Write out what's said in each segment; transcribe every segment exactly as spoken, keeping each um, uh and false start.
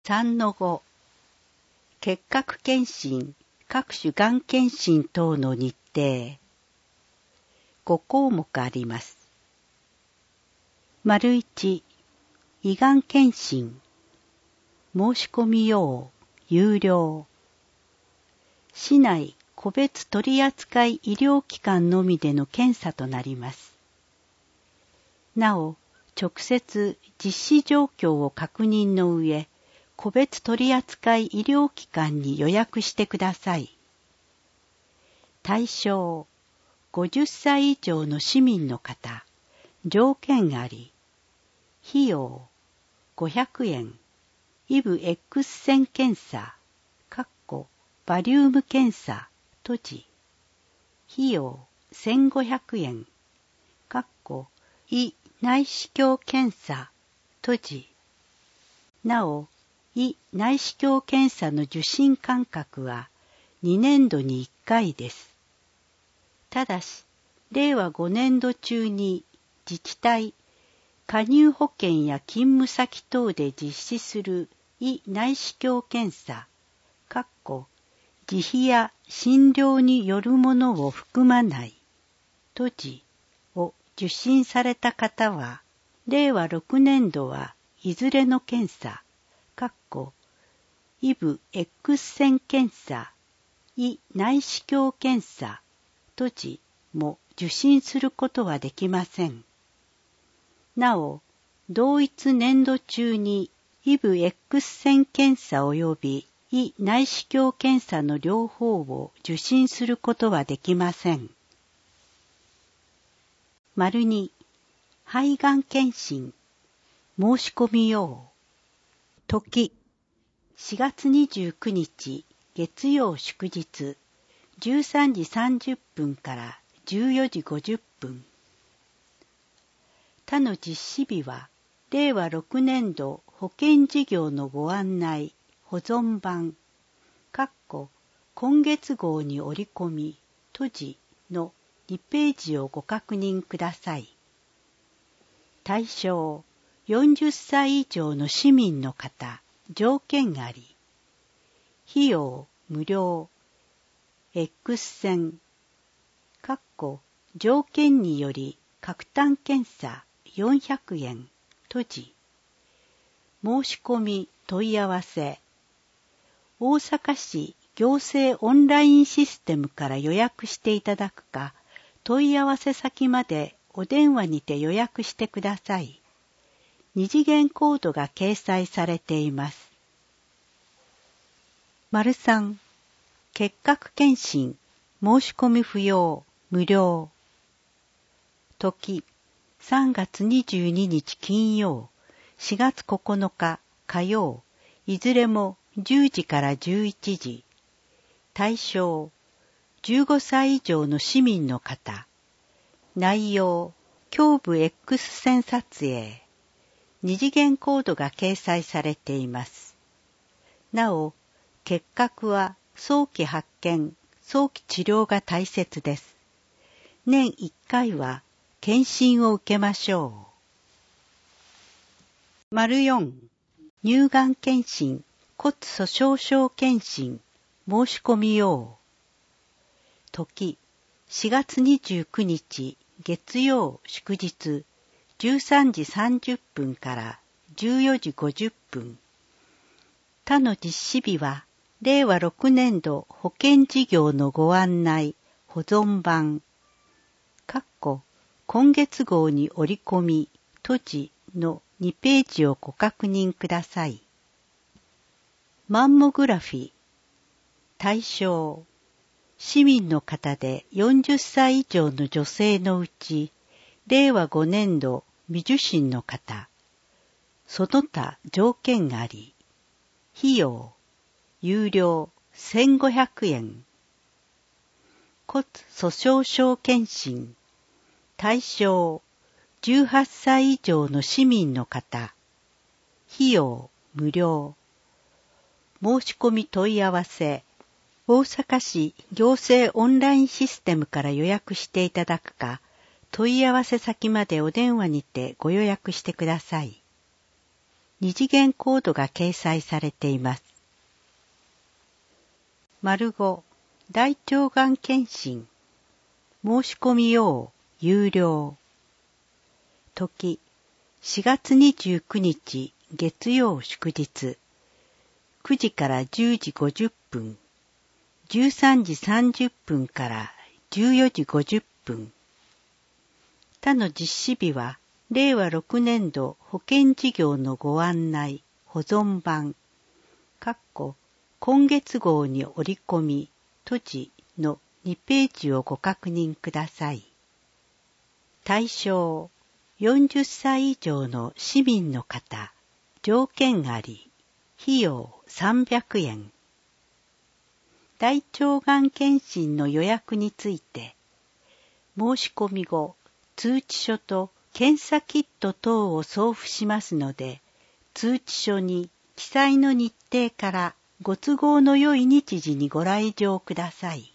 さんのご、結核検診、各種がん検診等の日程。ご項目あります。丸いち、胃がん検診。申し込み用、有料。市内個別取扱医療機関のみでの検査となります。なお、直接実施状況を確認の上、個別取扱医療機関に予約してください。対象、ごじゅっさい以上の市民の方、条件あり。費用、ごひゃくえん。イブ X 線検査、かっこバリウム検査、閉じ。費用、せんごひゃくえん。かっこ胃内視鏡検査、閉じ。なお、胃内視鏡検査の受診間隔はにねんどにいっかいです。ただし、れいわごねんど中に自治体、加入保険や勤務先等で実施する胃内視鏡検査、かっこ自費や診療によるものを含まない、閉じを受診された方は、れいわろくねんどはいずれの検査、かっこイブ X 線検査、胃内視鏡検査、閉じも受診することはできません。なお、同一年度中にイブ X 線検査及び胃内視鏡検査の両方を受診することはできません。丸に、肺がん検診、申し込み用。時、しがつにじゅうくにち月曜祝日、じゅうさんじさんじゅっぷんからじゅうよじごじゅっぷん。他の実施日は、れいわろくねんど保険事業のご案内、保存版、かっこ今月号に折り込み、閉じのにページをご確認ください。対象、よんじゅっさい以上の市民の方、条件あり。費用、無料。X 線、かっこ条件により各単検査よんひゃくえん、閉じ。申し込み問い合わせ。大阪市行政オンラインシステムから予約していただくか、問い合わせ先までお電話にて予約してください。二次元コードが掲載されています。丸さん、結核検診、申し込み不要、無料。時、さんがつにじゅうににち金曜、しがつここのか火曜、いずれもじゅうじからじゅういちじ。対象、じゅうごさい以上の市民の方。内容、胸部 X 線撮影。二次元コードが掲載されています。なお、結核は早期発見、早期治療が大切です。年いっかいは検診を受けましょう。丸よん、乳がん検診、骨粗鬆症検診、申し込み用。時、しがつにじゅうくにち月曜祝日、じゅうさんじさんじゅっぷんからじゅうよじごじゅっぷん。他の実施日は、れいわろくねんど保険事業のご案内、保存版、かっこ今月号に折り込み、閉じのにページをご確認ください。マンモグラフィ、対象、市民の方でよんじゅっさい以上の女性のうち、れいわごねんど未受診の方、その他条件あり。費用、有料せんごひゃくえん。骨粗鬆症検診、対象、じゅうはっさい以上の市民の方。費用、無料。申し込み問い合わせ。大阪市行政オンラインシステムから予約していただくか、問い合わせ先までお電話にてご予約してください。 二次元コードが掲載されています。丸ご、大腸がん検診。申し込み用、有料。時、しがつにじゅうくにち月曜祝日。くじからじゅうじごじゅっぷん。じゅうさんじさんじゅっぷんからじゅうよじごじゅっぷん。他の実施日は、れいわろくねんど保険事業のご案内、保存版、かっこ今月号に折り込み、閉じのにページをご確認ください。対象、よんじゅっさい以上の市民の方、条件あり、費用さんびゃくえん。大腸がん検診の予約について、申し込み後、通知書と検査キット等を送付しますので、通知書に記載の日程からご都合の良い日時にご来場ください。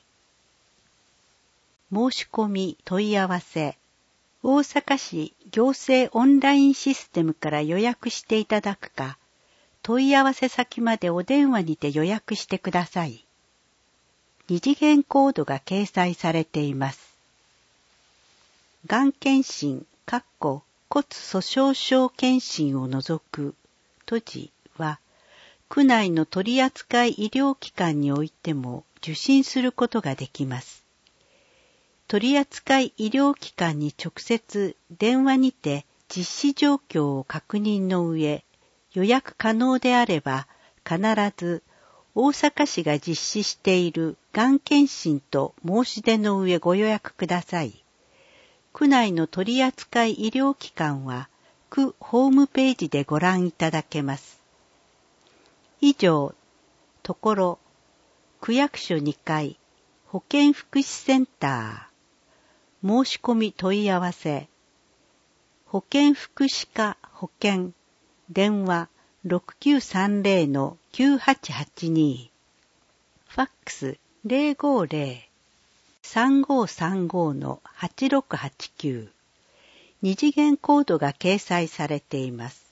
申し込み問い合わせ、大阪市行政オンラインシステムから予約していただくか、問い合わせ先までお電話にて予約してください。二次元コードが掲載されています。がん検診、かっこ骨粗鬆症検診を除く、閉じは、区内の取扱医療機関においても受診することができます。取扱医療機関に直接電話にて実施状況を確認の上、予約可能であれば必ず大阪市が実施しているがん検診と申し出の上ご予約ください。区内の取扱医療機関は区ホームページでご覧いただけます。以上、ところ、区役所にかい、保健福祉センター、申し込み問い合わせ、保健福祉課保健、電話 ろくきゅうさんぜろのきゅうはちはちに、ファックス ゼロごゼロ さんごさんごのはちろくはちきゅう、二次元コードが掲載されています。